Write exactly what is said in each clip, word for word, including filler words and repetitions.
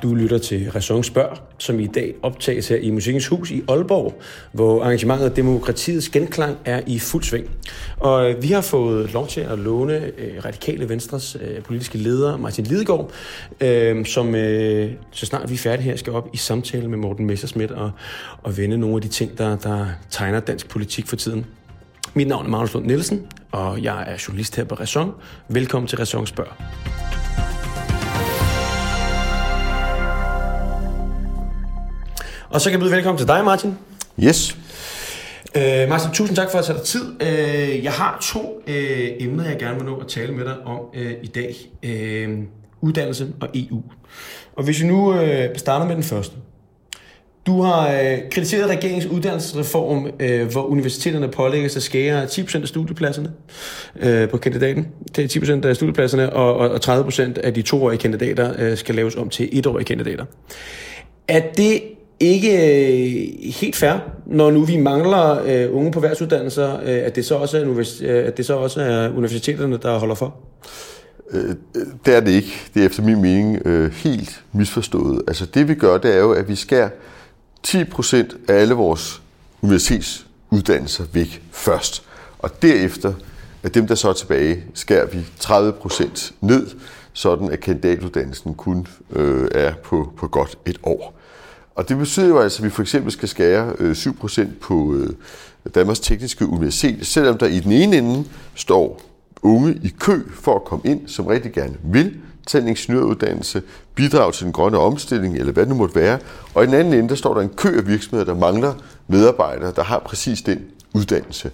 Du lytter til Ræson Spørg, som i dag optages her i Musikkens Hus i Aalborg, hvor arrangementet Demokratiets Genklang er i fuld sving. Og vi har fået lov til at låne øh, Radikale Venstres øh, politiske leder, Martin Lidegaard, øh, som øh, så snart vi er færdige her, skal op i samtale med Morten Messerschmidt og, og vende nogle af de ting, der, der tegner dansk politik for tiden. Mit navn er Magnus Lund Nielsen, og jeg er journalist her på Ræson. Velkommen til Ræson Spørg. Og så kan jeg byde velkommen til dig, Martin. Yes. Øh, Martin, tusind tak for at tage dig tid. Øh, jeg har to øh, emner, jeg gerne vil nå at tale med dig om øh, i dag. Øh, uddannelse og E U. Og hvis vi nu øh, starter med den første. Du har øh, kritiseret regeringens uddannelsesreform, øh, hvor universiteterne pålægges at skære ti procent af studiepladserne øh, på kandidaten. Det er ti procent af studiepladserne, og, og tredive procent af de toårige kandidater øh, skal laves om til etårige kandidater. Er det ikke øh, helt fair, når nu vi mangler øh, unge på værtsuddannelser, øh, at, det så også er univers- øh, at det så også er universiteterne, der holder for? Øh, det er det ikke. Det er efter min mening øh, helt misforstået. Altså det vi gør, det er jo, at vi skærer ti procent af alle vores universitetsuddannelser væk først. Og derefter, af dem der så er tilbage, skærer vi tredive procent ned, sådan at kandidatuddannelsen kun øh, er på, på godt et år. Og det betyder jo altså, at vi for eksempel skal skære øh, syv procent på øh, Danmarks Tekniske Universitet, selvom der i den ene ende står unge i kø for at komme ind, som rigtig gerne vil tage en ingeniøruddannelse, bidrage til den grønne omstilling, eller hvad det nu måtte være. Og i den anden ende, der står der en kø af virksomheder, der mangler medarbejdere, der har præcis den uddannelse.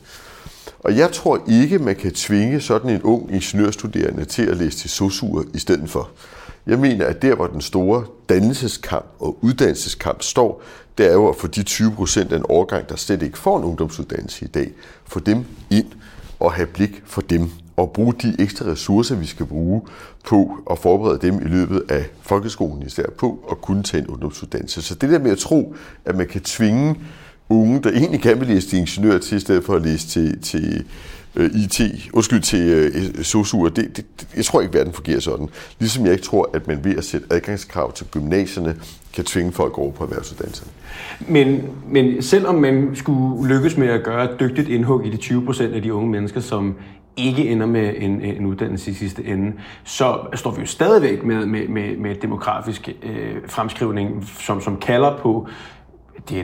Og jeg tror ikke, man kan tvinge sådan en ung ingeniørstuderende til at læse til sosuer i stedet for. Jeg mener, at der, hvor den store dannelseskamp og uddannelseskamp står, det er jo at få de tyve procent af en årgang, der slet ikke får en ungdomsuddannelse i dag, få dem ind og have blik for dem, og bruge de ekstra ressourcer, vi skal bruge på at forberede dem i løbet af folkeskolen især på at kunne tage en ungdomsuddannelse. Så det der med at tro, at man kan tvinge unge, der egentlig gerne vil læse til ingeniør til, i stedet for at læse til, til uh, I T, undskyld, til uh, sosuer, det, det, det, jeg tror ikke, verden fungerer sådan. Ligesom jeg ikke tror, at man ved at sætte adgangskrav til gymnasierne, kan tvinge folk over på erhvervsuddannelserne. Men, men selvom man skulle lykkes med at gøre et dygtigt indhug i de tyve procent af de unge mennesker, som ikke ender med en, en uddannelse i sidste ende, så står vi jo stadigvæk med, med, med, med demografisk øh, fremskrivning, som, som kalder på, det er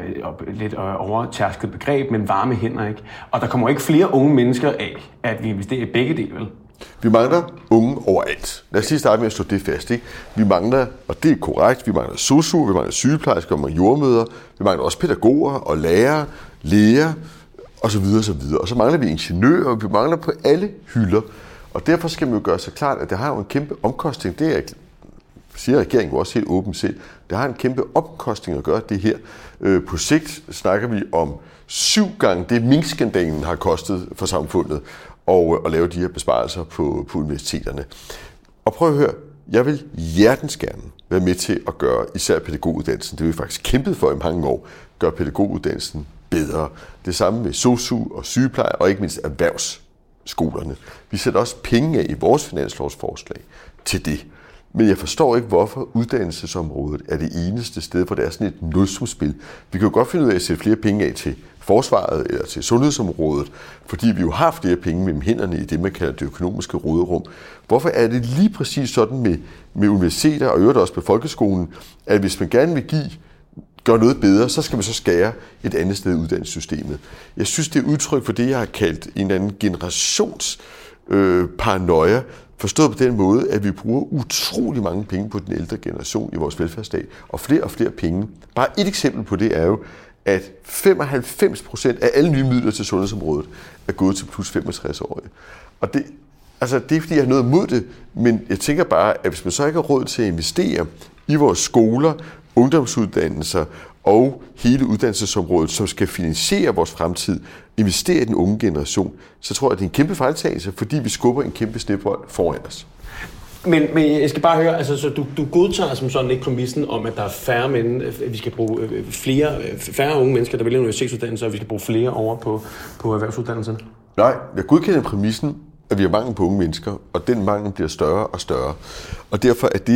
et lidt overtærsket begreb, men varme hænder, ikke? Og der kommer ikke flere unge mennesker af, at vi investerer i begge dele, vel? Vi mangler unge overalt. Lad os lige starte med at slå det fast, ikke? Vi mangler, og det er korrekt, vi mangler sosu, vi mangler sygeplejersker, vi mangler jordmødre, vi mangler også pædagoger og lærere, læger, og så videre, og så videre. Og så mangler vi ingeniører, og vi mangler på alle hylder. Og derfor skal man jo gøre sig klart, at det har jo en kæmpe omkostning. Det er, siger regeringen jo også helt åbent selv, det har en kæmpe omkostning at gøre det her. På sigt snakker vi om syv gange det, minkskandalen har kostet for samfundet, og at lave de her besparelser på, på universiteterne. Og prøv at høre, jeg vil hjertens gerne være med til at gøre især pædagoguddannelsen, det har vi faktisk kæmpet for i mange år, gøre pædagoguddannelsen bedre. Det samme med sosu og sygepleje, og ikke mindst erhvervsskolerne. Vi sætter også penge af i vores finanslovsforslag til det. Men jeg forstår ikke, hvorfor uddannelsesområdet er det eneste sted, hvor det er sådan et nulsumsspil. Vi kan jo godt finde ud af at sætte flere penge af til forsvaret eller til sundhedsområdet, fordi vi jo har flere penge mellem hænderne i det, man kalder det økonomiske råderum. Hvorfor er det lige præcis sådan med, med universiteter og øvrigt også med folkeskolen, at hvis man gerne vil give gøre noget bedre, så skal man så skære et andet sted i uddannelsessystemet. Jeg synes, det er udtryk for det, jeg har kaldt en eller anden generations øh, paranoia, forstået på den måde, at vi bruger utrolig mange penge på den ældre generation i vores velfærdsstat, og flere og flere penge. Bare et eksempel på det er jo, at femoghalvfems procent af alle nye midler til sundhedsområdet er gået til plus femogtres-årige. Og det, altså, det er fordi, jeg har noget imod det, men jeg tænker bare, at hvis man så ikke har råd til at investere i vores skoler, ungdomsuddannelser og hele uddannelsesområdet, som skal finansiere vores fremtid, investere i den unge generation, så tror jeg, at det er en kæmpe fejltagelse, fordi vi skubber en kæmpe snebold foran os. Men, men jeg skal bare høre, altså, så du, du godtager som sådan ikke præmissen om, at der er færre mænd, at vi skal bruge flere, færre unge mennesker, der vælger universitetsuddannelser, og vi skal bruge flere over på, på erhvervsuddannelserne? Nej, jeg godkender præmissen, at vi har mangel på unge mennesker, og den mangel bliver større og større. Og derfor er det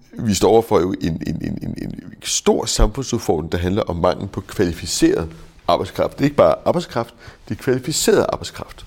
vi står overfor jo en, en, en, en, en stor samfundsudfordring, der handler om mangel på kvalificeret arbejdskraft. Det er ikke bare arbejdskraft, det er kvalificeret arbejdskraft.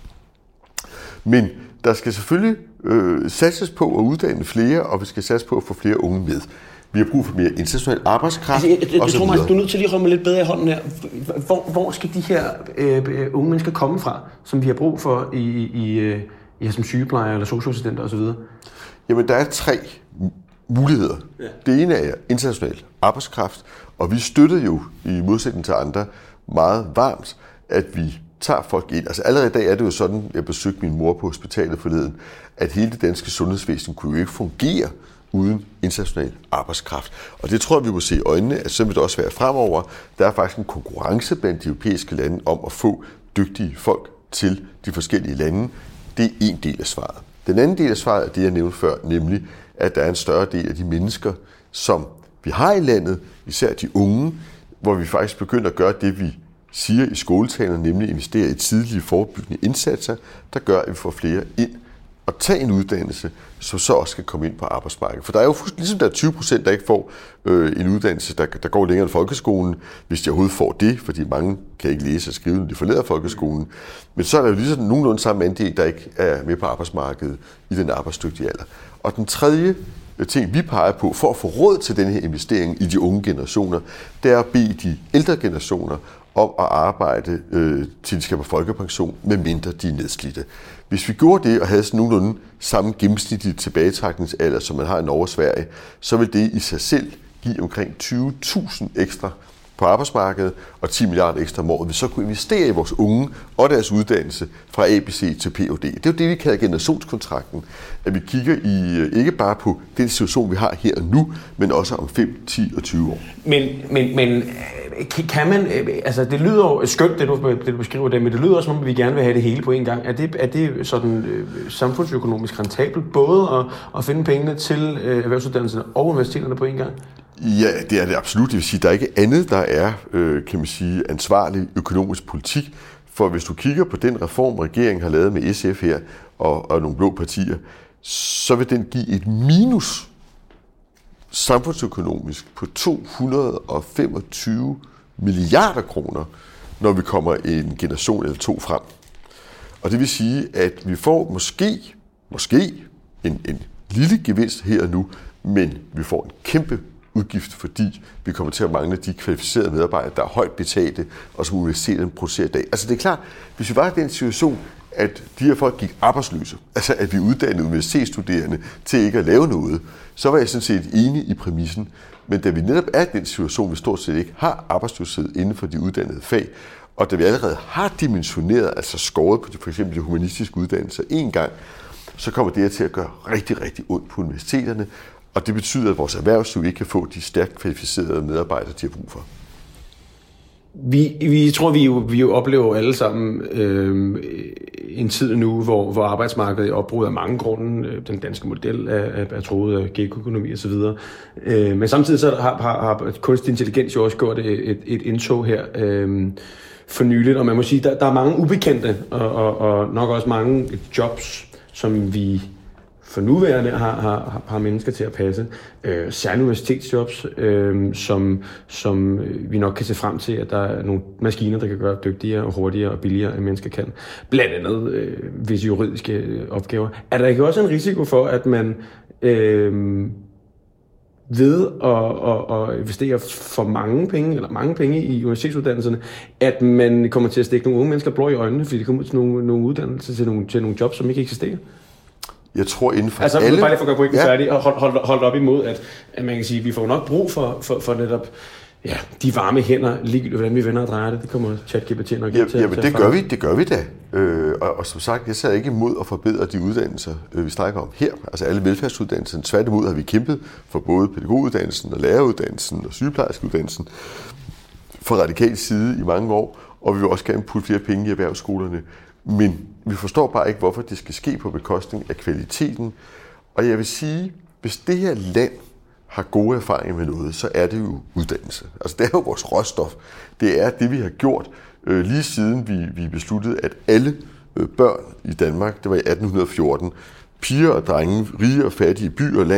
Men der skal selvfølgelig øh, satses på at uddanne flere, og vi skal satse på at få flere unge med. Vi har brug for mere international arbejdskraft. Altså, jeg, jeg, jeg tror, Martin, du er nødt til lige at rømme lidt bedre i hånden her. Hvor, hvor skal de her øh, unge mennesker komme fra, som vi har brug for i, i, i, som sygeplejer eller socialassistenter osv.? Jamen, der er tre muligheder. Ja. Det ene er international arbejdskraft, og vi støtter jo i modsætning til andre meget varmt, at vi tager folk ind. Altså allerede i dag er det jo sådan, jeg besøgte min mor på hospitalet forleden, at hele det danske sundhedsvæsen kunne jo ikke fungere uden international arbejdskraft. Og det tror jeg, vi må se i øjnene, at så vil det også være fremover. Der er faktisk en konkurrence blandt de europæiske lande om at få dygtige folk til de forskellige lande. Det er en del af svaret. Den anden del af svaret er det, jeg nævnte før, nemlig at der er en større del af de mennesker, som vi har i landet, især de unge, hvor vi faktisk begynder at gøre det, vi siger i skoletaler, nemlig investere i tidlige forebyggende indsatser, der gør, at vi får flere ind og tage en uddannelse, som så også skal komme ind på arbejdsmarkedet. For der er jo ligesom der er tyve procent, der ikke får øh, en uddannelse, der, der går længere end folkeskolen, hvis de overhovedet får det, fordi mange kan ikke læse og skrive, når de forlader folkeskolen. Men så er der jo ligesom nogenlunde samme andel, der ikke er med på arbejdsmarkedet i den arbejdsdygtige alder. Og den tredje ting, vi peger på for at få råd til den her investering i de unge generationer, det er at bede de ældre generationer om at arbejde øh, til de skal på folkepension, medmindre de er nedslidte. Hvis vi gjorde det og havde sådan nogenlunde samme gennemsnitlige tilbagetrækningsalder, som man har i Norge og Sverige, så vil det i sig selv give omkring tyve tusind ekstra på arbejdsmarkedet og ti milliarder ekstra om året, vi så kunne investere i vores unge og deres uddannelse fra A B C til P H D. Det er jo det, vi kalder generationskontrakten, at vi kigger i ikke bare på den situation, vi har her og nu, men også om fem, ti og tyve år. Men, men, men kan man, altså det lyder jo skønt, det du, det du beskriver det, men det lyder også som om, vi gerne vil have det hele på en gang. Er det, er det sådan øh, samfundsøkonomisk rentabelt, både at, at finde pengene til øh, erhvervsuddannelserne og universiteterne på en gang? Ja, det er det absolut. Det vil sige, der er ikke andet, der er, øh, kan man sige, ansvarlig økonomisk politik. For hvis du kigger på den reform, regeringen har lavet med S F her og, og nogle blå partier, så vil den give et minus samfundsøkonomisk på to hundrede og femogtyve milliarder kroner, når vi kommer en generation eller to frem. Og det vil sige, at vi får måske, måske en, en lille gevinst her og nu, men vi får en kæmpe udgift, fordi vi kommer til at mangle de kvalificerede medarbejdere, der er højt betalte, og som universiteterne producerer i dag. Altså det er klart, hvis vi var i den situation, at de her folk gik arbejdsløse, altså at vi uddannede universitetsstuderende til ikke at lave noget, så var jeg sådan set enig i præmissen. Men da vi netop er i den situation, vi stort set ikke har arbejdsløshed inden for de uddannede fag, og da vi allerede har dimensioneret, altså skåret på de, for eksempel de humanistiske uddannelser en gang, så kommer det her til at gøre rigtig, rigtig ondt på universiteterne, og det betyder, at vores erhvervsliv ikke kan få de stærkt kvalificerede medarbejdere, de har brug for. Vi, vi tror, vi jo, vi jo oplever alle sammen øh, en tid nu, hvor, hvor arbejdsmarkedet er opbrud af mange grunde. Den danske model er, er, er troet af gigøkonomi og så videre. Øh, men samtidig så har, har, har kunstig intelligens jo også gjort et, et, et indtog her øh, for nyligt. Og man må sige, der, der er mange ubekendte og, og, og nok også mange jobs, som vi for nuværende har, har, har mennesker til at passe. Øh, særlige universitetsjobs, øh, som, som vi nok kan se frem til, at der er nogle maskiner, der kan gøre dygtigere og hurtigere og billigere, end mennesker kan. Blandt andet øh, visse juridiske opgaver. Er der ikke også en risiko for, at man øh, ved at, at, at investere for mange penge, eller mange penge i universitetsuddannelserne, at man kommer til at stikke nogle unge mennesker blå i øjnene, fordi de kommer til nogle, nogle uddannelser, til nogle, til nogle jobs, som ikke eksisterer? Jeg tror inden for altså, alle... Altså, bare lige for at gøre pointen ja. færdig, og hold, hold, hold op imod, at, at man kan sige, at vi får nok brug for, for, for netop ja, de varme hænder, ligegyldigt hvordan vi vender og drejer det. Det kommer ChatGPT nok ja, til. Jamen, det gør vi, det gør vi da. Øh, og, og som sagt, jeg ser ikke imod at forbedre de uddannelser, øh, vi snakker om her. Altså alle velfærdsuddannelser. Tværtimod har vi kæmpet for både pædagoguddannelsen og læreruddannelsen og sygeplejerskeuddannelsen fra radikal side i mange år, og vi vil også gerne putte flere penge i erhvervsskolerne. Men vi forstår bare ikke, hvorfor det skal ske på bekostning af kvaliteten. Og jeg vil sige, hvis det her land har gode erfaringer med noget, så er det jo uddannelse. Altså det er jo vores råstof. Det er det, vi har gjort øh, lige siden vi, vi besluttede, at alle øh, børn i Danmark, det var i atten fjorten, piger og drenge, rige og fattige, by og land,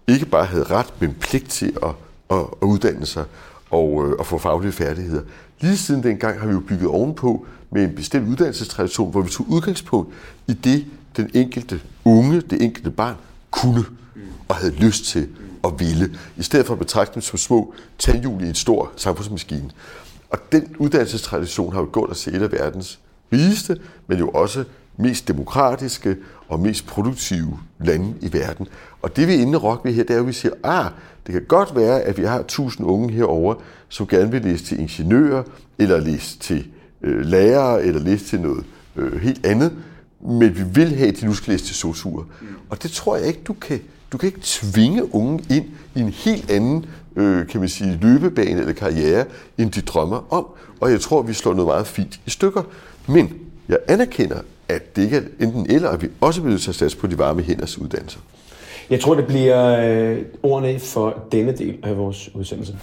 ikke bare havde ret, men pligt til at, at, at uddanne sig og øh, at få faglige færdigheder. Lige siden dengang har vi jo bygget ovenpå med en bestemt uddannelsestradition, hvor vi tog udgangspunkt i det, den enkelte unge, det enkelte barn kunne og havde lyst til at ville, i stedet for at betragte dem som små tandhjul i en stor samfundsmaskine. Og den uddannelsestradition har jo gjort os til et af verdens rigeste, men jo også mest demokratiske og mest produktive lande i verden. Og det vi inde rokker ved her, det er jo, at vi siger, ah, det kan godt være, at vi har tusind unge herovre, som gerne vil læse til ingeniører, eller læse til øh, lærere, eller læse til noget øh, helt andet, men vi vil have, at de nu skal læse til sosuer. Mm. Og det tror jeg ikke, du kan. Du kan ikke tvinge unge ind i en helt anden, øh, kan man sige, løbebane eller karriere, end de drømmer om. Og jeg tror, vi slår noget meget fint i stykker. Men jeg anerkender, at det ikke er enten eller, at vi også bliver nødt til at satse på de varme hænders uddannelser. Jeg tror, det bliver øh, ordene for denne del af vores udsendelse.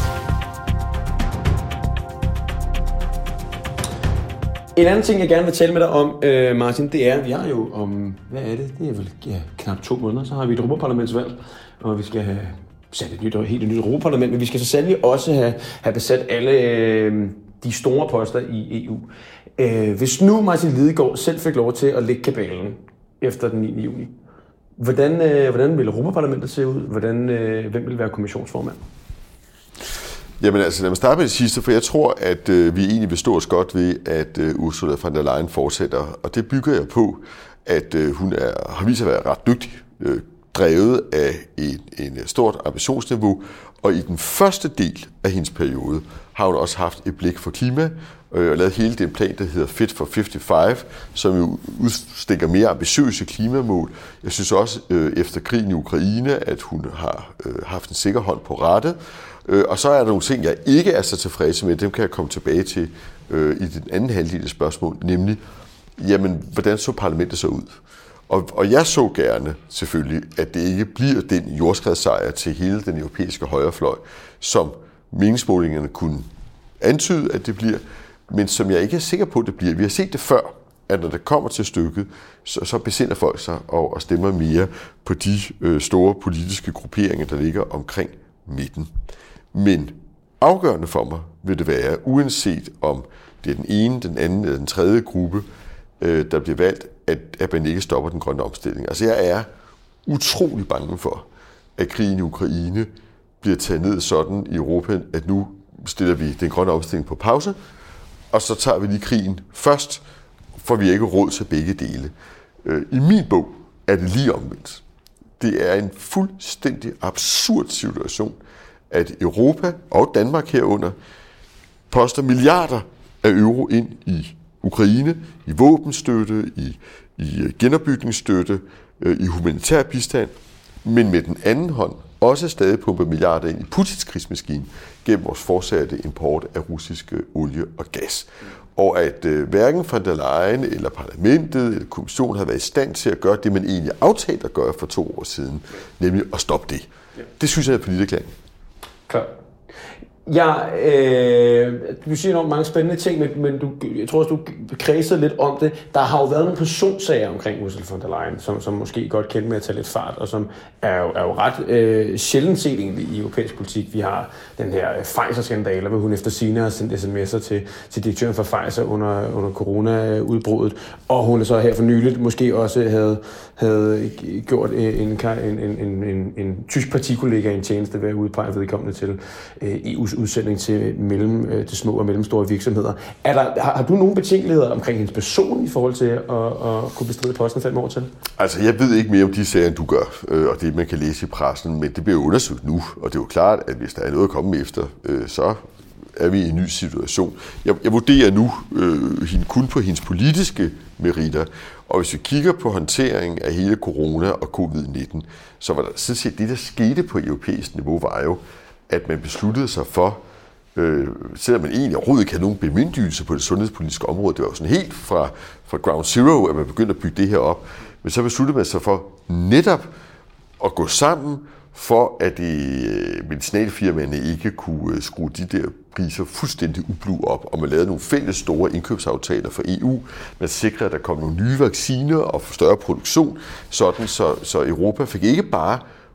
En anden ting, jeg gerne vil tale med dig om, øh, Martin, det er, at vi har jo om, hvad er det? Det er vel ja, knap to måneder, så har vi et europaparlamentsvalg, og vi skal have sat et nyt, helt et nyt europaparlament, men vi skal så sandelig også have, have besat alle øh, de store poster i E U. Øh, hvis nu Martin Lidegaard selv fik lov til at lægge kabalen efter den niende juni, hvordan, øh, hvordan vil Europaparlamentet se ud? Hvordan, øh, hvem vil være kommissionsformand? Jamen altså, lad mig starte med det sidste, for jeg tror, at øh, vi egentlig vil stå os godt ved, at øh, Ursula von der Leyen fortsætter. Og det bygger jeg på, at øh, hun er, har vist at være ret dygtig, øh, drevet af en, en stort ambitionsniveau. Og i den første del af hendes periode har hun også haft et blik for klima, øh, og lavet hele den plan, der hedder Fit for femoghalvfems, som jo udstikker mere ambitiøse klimamål. Jeg synes også, øh, efter krigen i Ukraine, at hun har øh, haft en sikker hånd på rattet. Og så er der nogle ting, jeg ikke er så tilfreds med, dem kan jeg komme tilbage til øh, i den anden halvdel af spørgsmål, nemlig, jamen, hvordan så parlamentet så ud? Og, og jeg så gerne, selvfølgelig, at det ikke bliver den jordskredssejr til hele den europæiske højrefløj, som meningsmålingerne kunne antyde, at det bliver, men som jeg ikke er sikker på, at det bliver. Vi har set det før, at når det kommer til stykket, så, så besinder folk sig og, og stemmer mere på de øh, store politiske grupperinger, der ligger omkring midten. Men afgørende for mig vil det være, uanset om det er den ene, den anden eller den tredje gruppe, øh, der bliver valgt, at, at man ikke stopper den grønne omstilling. Altså jeg er utrolig bange for, at krigen i Ukraine bliver taget ned sådan i Europa, at nu stiller vi den grønne omstilling på pause, og så tager vi lige krigen først, for vi har ikke råd til begge dele. Øh, I min bog er det lige omvendt. Det er en fuldstændig absurd situation, at Europa og Danmark herunder poster milliarder af euro ind i Ukraine, i våbenstøtte, i, i genopbygningsstøtte, i humanitær bistand, men med den anden hånd også stadig pumper milliarder ind i Putins krigsmaskine gennem vores fortsatte import af russiske olie og gas. Og at øh, hverken von der Leyen eller parlamentet eller kommissionen har været i stand til at gøre det, man egentlig aftalte at gøre for to år siden, nemlig at stoppe det. Det synes jeg er en politikerklæring. Klar. Ja, øh, du siger nok mange spændende ting, men, men du, jeg tror også, du kredser lidt om det. Der har jo været nogle personsager omkring Ursula von der Leyen, som, som måske godt kendt med at tage lidt fart, og som er jo, er jo ret øh, sjældent set egentlig i europæisk politik. Vi har den her Pfizer-skandale, hvor hun efter sigende har sendt sms'er til, til direktøren for Pfizer under, under corona-udbruddet, og hun er så her for nyligt måske også havde, havde gjort en, en, en, en, en, en tysk partikollega en tjeneste ved at udpege vedkommende til øh, E U's udsending til, mellem, til små og mellemstore virksomheder. Er der, har, har du nogle betænkeligheder omkring hendes person i forhold til at, at kunne bestride posten fem år til? Altså, jeg ved ikke mere om de sager, end du gør, og det man kan læse i pressen, men det bliver undersøgt nu, og det er jo klart, at hvis der er noget at komme efter, så er vi i en ny situation. Jeg, jeg vurderer nu øh, hende kun på hendes politiske meritter, og hvis vi kigger på håndtering af hele corona og covid nitten, så var der sådan set det, der skete på europæisk niveau, var jo, at man besluttede sig for, øh, selvom man egentlig overhovedet ikke havde nogen bemyndigelse på det sundhedspolitiske område, det var jo sådan helt fra, fra ground zero, at man begyndte at bygge det her op, men så besluttede man sig for netop at gå sammen, for at øh, medicinalfirmaerne ikke kunne øh, skrue de der priser fuldstændig ublu op, og man lavede nogle fælles store indkøbsaftaler for E U. Man sikrede, at der kom nogle nye vacciner og større produktion, sådan så, så Europa fik ikke bare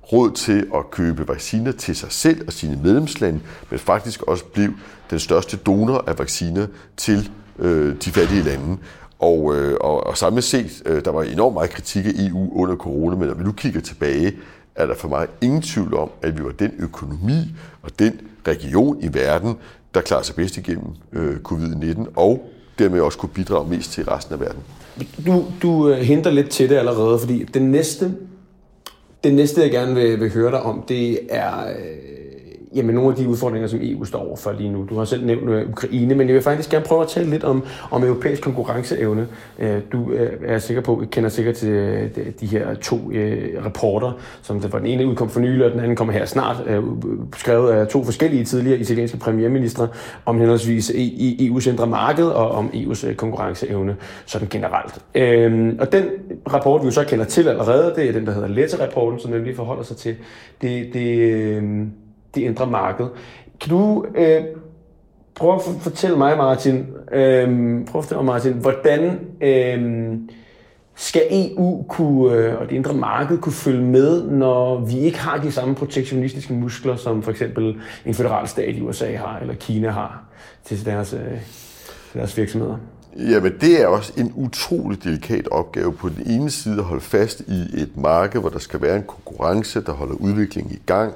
råd til at købe vacciner til sig selv og sine medlemslande, men faktisk også blev den største donor af vacciner til øh, de fattige lande. Og, øh, og, og samlet set, øh, der var enormt meget kritik af E U under corona, men når vi nu kigger tilbage, er der for mig ingen tvivl om, at vi var den økonomi og den region i verden, der klarer sig bedst igennem øh, covid nitten, og dermed også kunne bidrage mest til resten af verden. Du, du henter lidt til det allerede, fordi det næste, det næste jeg gerne vil, vil høre dig om, det er øh, jamen, nogle af de udfordringer, som E U står overfor lige nu. Du har selv nævnt øh, Ukraine, men jeg vil faktisk gerne prøve at tale lidt om, om europæisk konkurrenceevne. Øh, du øh, er sikker på, kender sikkert til øh, de her to øh, rapporter, som det var den ene udkom for nylig, og den anden kommer her snart, øh, skrevet af to forskellige tidligere italienske premierministre, om henholdsvis E U's indre marked og om E U's konkurrenceevne sådan generelt. Øh, og den rapport, vi jo så kender til allerede, det er den, der hedder Letta-rapporten, som nemlig forholder sig til det, det øh, det indre marked. Kan du øh, prøve at fortælle mig, Martin, øh, prøve at fortælle mig, Martin, hvordan øh, skal E U kunne, øh, og det indre marked kunne følge med, når vi ikke har de samme protektionistiske muskler, som for eksempel en federal stat i U S A har, eller Kina har, til deres, øh, til deres virksomheder? Jamen, det er også en utrolig delikat opgave på den ene side at holde fast i et marked, hvor der skal være en konkurrence, der holder udviklingen i gang,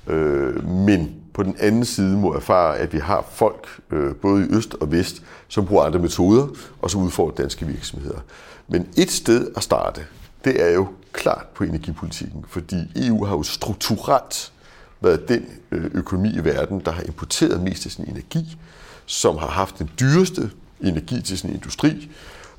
men på den anden side må erfare, at vi har folk, både i øst og vest, som bruger andre metoder, og som udfordrer danske virksomheder. Men et sted at starte, det er jo klart på energipolitikken, fordi E U har jo strukturelt været den økonomi i verden, der har importeret mest af sin energi, som har haft den dyreste energi til sin industri,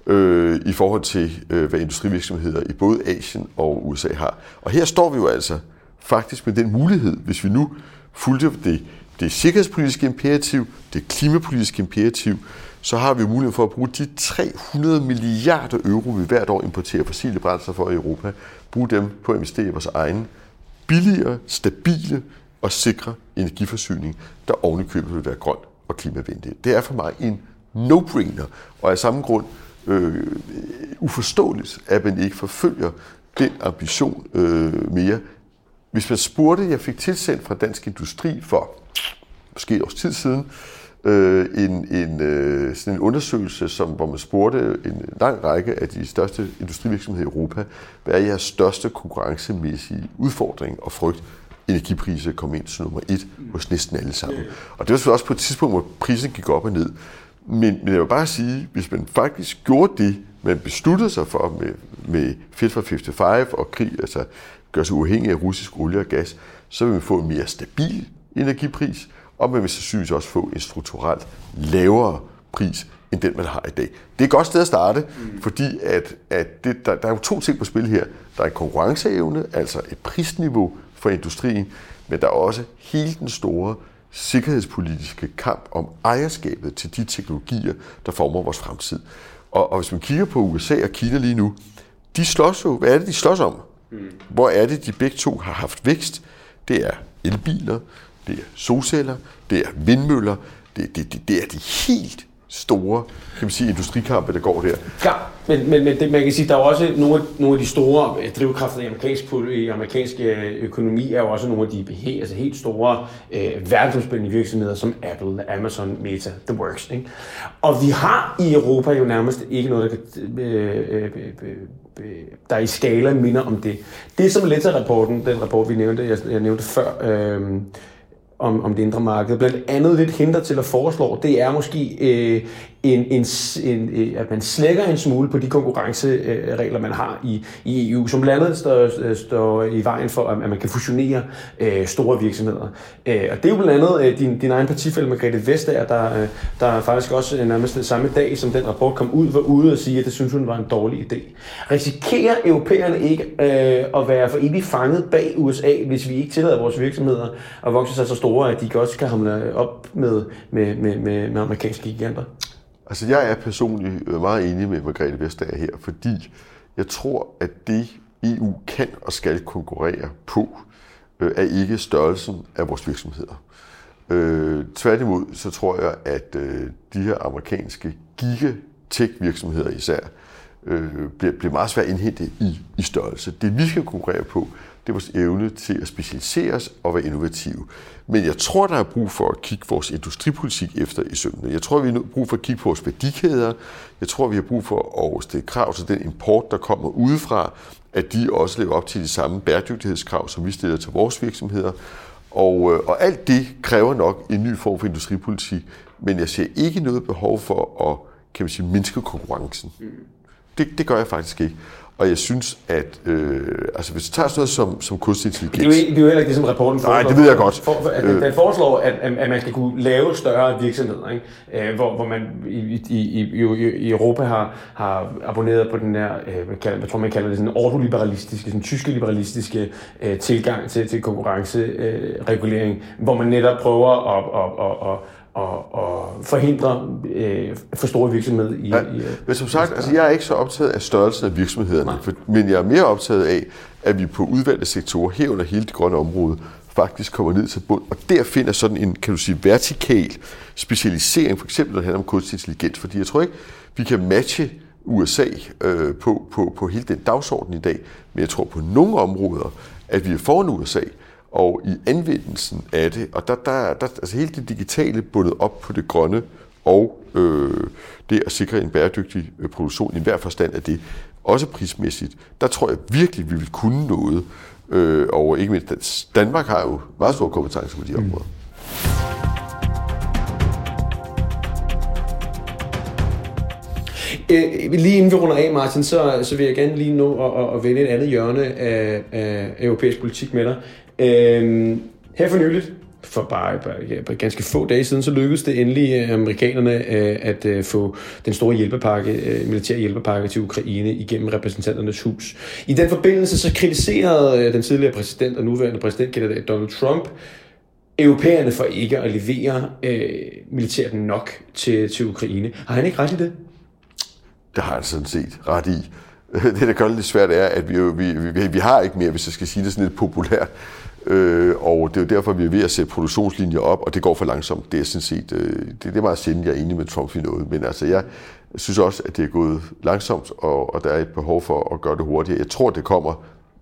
øh, i forhold til, øh, hvad industrivirksomheder i både Asien og U S A har. Og her står vi jo altså faktisk med den mulighed, hvis vi nu fulgte det, det sikkerhedspolitiske imperativ, det klimapolitiske imperativ, så har vi mulighed for at bruge de tre hundrede milliarder euro, vi hvert år importerer fossile brændsler for i Europa, bruge dem på at investere i vores egen billigere, stabile og sikre energiforsyning, der ovenikøbet vil være grøn og klimavenlig. Det er for mig en no-brainer, og af samme grund øh, uforståeligt, at man ikke forfølger den ambition øh, mere. Hvis man spurgte, jeg fik tilsendt fra Dansk Industri for måske et års tid siden, øh, en, en, øh, sådan en undersøgelse, som, hvor man spurgte en lang række af de største industrivirksomheder i Europa, hvad er jeres største konkurrencemæssige udfordring og frygt? Energipriser kom ind til nummer et hos næsten alle sammen. Og det var selvfølgelig også på et tidspunkt, hvor prisen gik op og ned. Men, men jeg vil bare sige, hvis man faktisk gjorde det, man besluttede sig for med, med Fit for femoghalvfems og krig, altså gør sig uafhængig af russisk olie og gas, så vil man få en mere stabil energipris, og man vil sandsynligvis også få en strukturelt lavere pris, end den man har i dag. Det er et godt sted at starte, mm. fordi at, at det, der, der er jo to ting på spil her. Der er en konkurrenceevne, altså et prisniveau for industrien, men der er også hele den store sikkerhedspolitiske kamp om ejerskabet til de teknologier, der former vores fremtid. Og, og hvis man kigger på U S A og Kina lige nu, de slås jo, hvad er det, de slås om? Mm. Hvor er det, de begge to har haft vækst? Det er elbiler, det er solceller, det er vindmøller, det, det, det, det er de helt store, kan man sige, industrikampe, der går der. Ja, men, men, men det, man kan sige, der er også nogle, nogle af de store drivkræfter i amerikansk, i amerikansk økonomi, er jo også nogle af de helt, altså helt store øh, verdensomspændende virksomheder, som Apple, Amazon, Meta, The Works. Ikke? Og vi har i Europa jo nærmest ikke noget, der, kan, øh, øh, øh, der i skala minder om det. Det som Letta-rapporten, den rapport, vi nævnte, jeg, jeg nævnte før, øh, Om, om det indre marked. Blandt andet lidt hindrer til at foreslå, det er måske øh, en, en, en, at man slækker en smule på de konkurrenceregler, man har i, i E U, som blandt andet står, står i vejen for, at man kan fusionere øh, store virksomheder. Øh, og det er jo blandt andet øh, din, din egen partifælle, Margrethe Vestager, der, øh, der faktisk også nærmest den samme dag, som den rapport kom ud, var ude og sige, at det synes hun var en dårlig idé. Risikerer europæerne ikke øh, at være for evigt fanget bag U S A, hvis vi ikke tillader vores virksomheder at vokse sig så store, at de også kan hamle op med, med, med, med, med amerikanske giganter? Altså, jeg er personligt meget enig med Margrethe Vestager her, fordi jeg tror, at det E U kan og skal konkurrere på, øh, er ikke størrelsen af vores virksomheder. Øh, tværtimod, så tror jeg, at øh, de her amerikanske giga-tech-virksomheder især, øh, bliver, bliver meget svært at indhente i, i størrelse. Det vi skal konkurrere på, det er vores evne til at specialisere os og være innovative. Men jeg tror, der er brug for at kigge vores industripolitik efter i sømmene. Jeg tror, vi har brug for at kigge på vores værdikæder. Jeg tror, vi har brug for at stille krav til den import, der kommer udefra, at de også lever op til de samme bæredygtighedskrav, som vi stiller til vores virksomheder. Og, og alt det kræver nok en ny form for industripolitik, men jeg ser ikke noget behov for at, kan man sige, mindske konkurrencen. Det, det gør jeg faktisk ikke. Og jeg synes, at øh, altså hvis du tager sådan noget som, som kunstig intelligens... Det er, jo, det er jo heller ikke det, som rapporten foreslår. Nej, det ved jeg godt. For, for, at den, den foreslår, at, at man skal kunne lave større virksomheder, ikke? Hvor, hvor man i, i, i, i Europa har, har abonneret på den der, hvad, hvad tror man kalder det, sådan ordoliberalistiske, sådan tyske liberalistiske øh, tilgang til, til konkurrenceregulering, øh, hvor man netop prøver at... at, at, at og, og forhindre øh, for store virksomheder i... Ja, i men som sagt, altså, jeg er ikke så optaget af størrelsen af virksomhederne, for, men jeg er mere optaget af, at vi på udvalgte sektorer herunder hele det grønne område faktisk kommer ned til bund, og der finder sådan en, kan du sige, vertikal specialisering, for eksempel når det handler om kunstig intelligens, fordi jeg tror ikke, vi kan matche U S A øh, på, på, på hele den dagsorden i dag, men jeg tror på nogle områder, at vi er foran U S A, og i anvendelsen af det, og der, der, der altså hele det digitale bundet op på det grønne, og øh, det at sikre en bæredygtig øh, produktion, i hver forstand af det, også prismæssigt, der tror jeg virkelig, vi vil kunne noget, øh, og ikke mindst Danmark har jo meget store kompetencer på de mm. områder. Øh, lige inden vi runder af, Martin, så, så vil jeg gerne lige nå at, at, at vende et andet hjørne af, af europæisk politik med dig. Øh, her for nyligt, for bare, bare, ja, bare ganske få dage siden, så lykkedes det endelig amerikanerne øh, at øh, få den store hjælpepakke, øh, militære hjælpepakke til Ukraine igennem repræsentanternes hus. I den forbindelse så kritiserede øh, den tidligere præsident og nuværende præsidentkandidat Donald Trump europæerne for ikke at levere øh, militært nok til, til Ukraine. Har han ikke ret i det? Det har han sådan set ret i. Det, der gør det lidt svært, er, at vi, jo, vi, vi, vi har ikke mere, hvis jeg skal sige det sådan lidt populært. Øh, og det er jo derfor, vi er ved at sætte produktionslinjer op, og det går for langsomt. Det er sådan set, øh, det, det er meget sjældent, jeg er enig med Trump i noget. Men altså, jeg synes også, at det er gået langsomt, og, og der er et behov for at gøre det hurtigere. Jeg tror, det kommer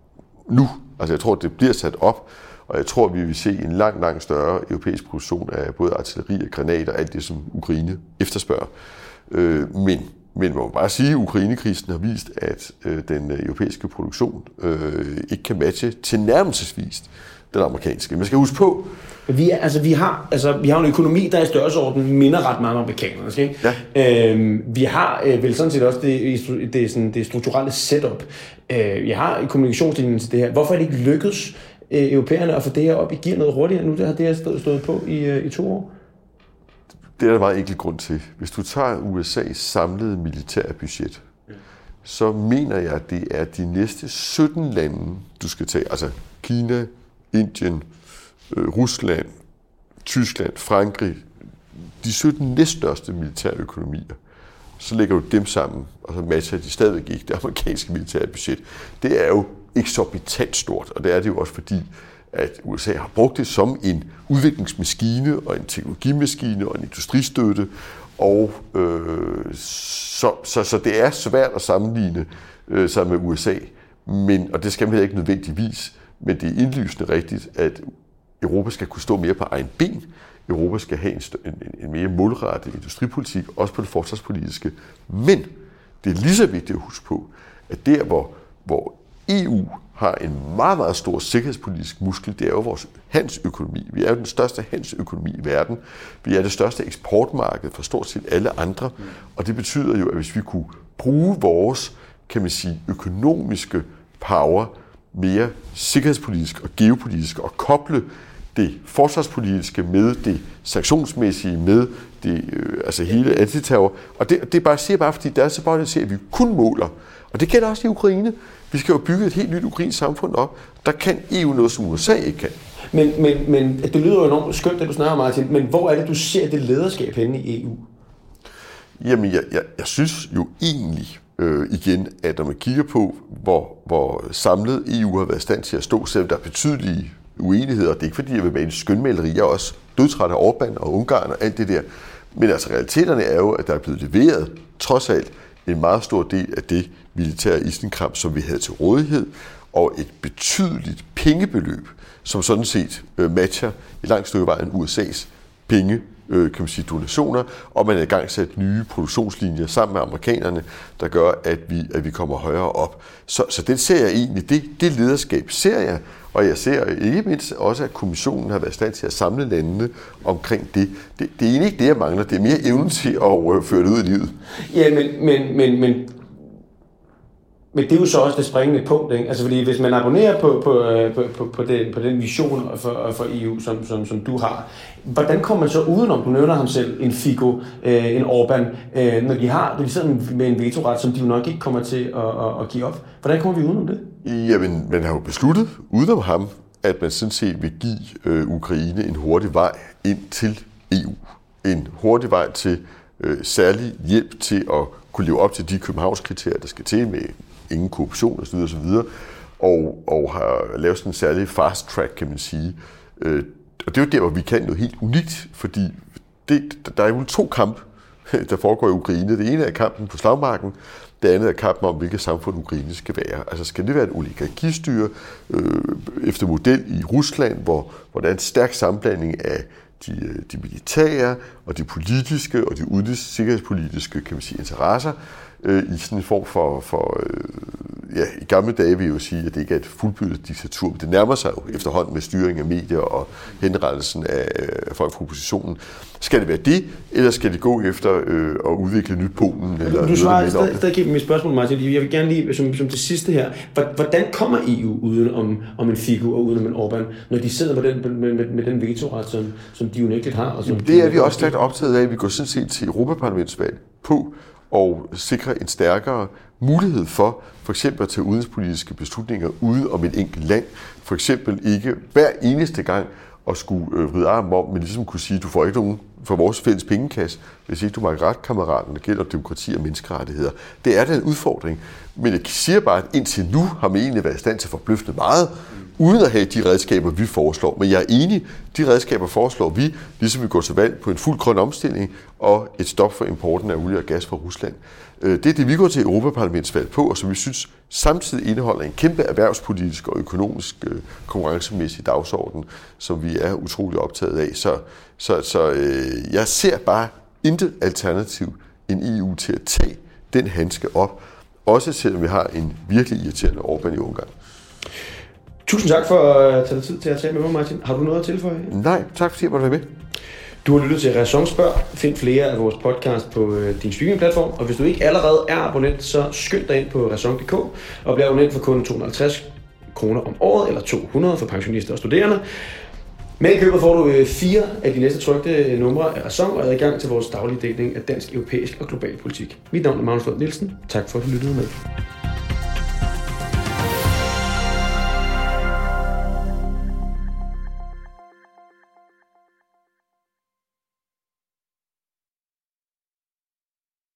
nu. Altså, jeg tror, det bliver sat op, og jeg tror, vi vil se en langt, langt større europæisk produktion af både artilleri og granater, alt det, som Ukraine efterspørger. Øh, men Men man må bare sige, at Ukraine-krisen har vist, at øh, den europæiske produktion øh, ikke kan matche tilnærmelsesvis den amerikanske. Man skal huske på... Vi, er, altså, vi, har, altså, vi har en økonomi, der i størrelsesorden minder ret meget om amerikanernes. Ikke? Ja. Øhm, vi har øh, vel sådan set også det, det, sådan, det strukturelle setup. Øh, jeg har i kommunikationslinjen til det her. Hvorfor er det ikke lykkedes øh, europæerne at få det her op i gear noget hurtigere? Nu det har det her stået, stået på i, øh, i to år. Det er der meget enkelt grund til. Hvis du tager U S A's samlede militære budget, ja. så mener jeg, at det er de næste sytten lande, du skal tage. Altså Kina, Indien, øh, Rusland, Tyskland, Frankrig. De sytten næststørste militære økonomier. Så lægger du dem sammen, og så matcher de stadigvæk ikke det amerikanske militære budget. Det er jo eksorbitant stort, og det er det jo også fordi, at U S A har brugt det som en udviklingsmaskine og en teknologimaskine og en industristøtte, og øh, så, så, så det er svært at sammenligne øh, sig med U S A, men, og det skal man heller ikke nødvendigvis, men det er indlysende rigtigt, at Europa skal kunne stå mere på egen ben. Europa skal have en, en, en mere målrettet industripolitik, også på det forsvarspolitiske, men det er lige så vigtigt at huske på, at der hvor, hvor E U har en meget, meget stor sikkerhedspolitisk muskel, det er jo vores handelsøkonomi. Vi er jo den største handelsøkonomi i verden. Vi er det største eksportmarked for stort set alle andre. Mm. Og det betyder jo, at hvis vi kunne bruge vores, kan man sige, økonomiske power mere sikkerhedspolitisk og geopolitisk og koble det forsvarspolitiske med det sanktionsmæssige, med det, øh, altså hele antiterror. Og det, det bare, siger bare, fordi der er så bare at at vi kun måler. Og det gælder også i Ukraine. Vi skal jo bygge et helt nyt ukrainsk samfund op. Der kan E U noget, som U S A ikke kan. Men, men, men det lyder jo enormt skønt, det du snakker, Martin. Men hvor er det, du ser det lederskab henne i E U? Jamen, jeg, jeg, jeg synes jo egentlig øh, igen, at når man kigger på, hvor, hvor samlet E U har været i stand til at stå, selvom der er betydelige uenigheder, det er ikke fordi, jeg vil med en skønmaleri, jeg er også dødtræt af Orbán og Ungarn og alt det der. Men altså, realiteterne er jo, at der er blevet leveret, trods alt, en meget stor del af det militære isenkram, som vi havde til rådighed, og et betydeligt pengebeløb, som sådan set øh, matcher i langt stykke vejen U S A's penge, øh, kan man sige, donationer, og man er i gang sat nye produktionslinjer sammen med amerikanerne, der gør, at vi, at vi kommer højere op. Så, så det ser jeg egentlig, det, det lederskab ser jeg, og jeg ser ikke mindst også, at kommissionen har været i stand til at samle landene omkring det. Det, det er egentlig ikke det, jeg mangler, det er mere evnen til at føre det ud i livet. Ja, men, men, men, men Men det er jo så også det springende punkt, ikke? Altså fordi hvis man abonnerer på, på, på, på, på, den, på den vision for, for E U, som, som, som du har, hvordan kommer man så udenom, du nævner ham selv, en Fico, øh, en Orbán, øh, når de har, når de sidder med en vetoret, som de jo nok ikke kommer til at, at, at give op. Hvordan kommer vi udenom det? Jamen, man har jo besluttet udenom ham, at man sådan set vil give øh, Ukraine en hurtig vej ind til E U. En hurtig vej til øh, særlig hjælp til at kunne leve op til de Københavnskriterier, der skal til med ingen korruption osv. osv. Og, og har lavet sådan en særlig fast track, kan man sige. Øh, og det er jo der, hvor vi kan noget helt unikt, fordi det, der er jo to kampe, der foregår i Ukraine. Det ene er kampen på slagmarken, det andet er kampen om, hvilket samfund Ukraine skal være. Altså skal det være et oligarkistyre øh, efter model i Rusland, hvor, hvor der er en stærk sammenblanding af de, de militære og de politiske og de udenrigs sikkerhedspolitiske, kan man sige, interesser, øh, i sådan en form for, for øh, ja, i gamle dage vil jeg jo sige, at det ikke er et fuldbyrdet diktatur, men det nærmer sig jo efterhånden med styring af medier og henrettelsen af folk fra oppositionen. Skal det være det, eller skal det gå efter øh, at udvikle nyt Polen? Eller du svarer stadig, stadig give mit spørgsmål, Martin. Jeg vil gerne lige, som, som det sidste her, hvordan kommer E U uden om, om en Fico og uden om en Orbán, når de sidder med den, med, med, med den vetoret, som, som de unægteligt har? Og som det er vi også stærkt optaget af, at vi går sådan set til Europaparlamentsvalg på og sikre en stærkere mulighed for for eksempel at tage udenrigspolitiske beslutninger ude om et enkelt land. For eksempel ikke hver eneste gang at skulle øh, vride armen om, men ligesom kunne sige, at du får ikke nogen for vores fælles pengekasse, hvis ikke du må ret, kammeraten, når det gælder demokrati og menneskerettigheder. Det er da en udfordring. Men jeg siger bare, at indtil nu har man egentlig været i stand til at forbløfte meget, uden at have de redskaber, vi foreslår. Men jeg er enig, de redskaber foreslår vi, ligesom vi går til valg på en fuld grøn omstilling og et stop for importen af olie og gas fra Rusland. Det er det, vi går til Europaparlamentsvalg på, og som vi synes samtidig indeholder en kæmpe erhvervspolitisk og økonomisk konkurrencemæssig dagsorden, som vi er utrolig optaget af. Så, så, så øh, jeg ser bare intet alternativ end E U til at tage den handske op, også selvom vi har en virkelig irriterende Orbán i Ungarn. Tusind tak for at tage dig tid til at tale med mig, Martin. Har du noget at tilføje? Nej, tak fordi jeg måtte være med. Du har lyttet til Ræson Spørg. Find flere af vores podcast på din streamingplatform. Og hvis du ikke allerede er abonnent, så skynd dig ind på ræson punktum d k og bliv abonnent for kun to hundrede og halvtreds kroner om året, eller to hundrede for pensionister og studerende. Med i købet får du fire af de næste trykte numre af Ræson og adgang til vores daglige dækning af dansk, europæisk og global politik. Mit navn er Magnus Lund Nielsen. Tak for at du lyttede med.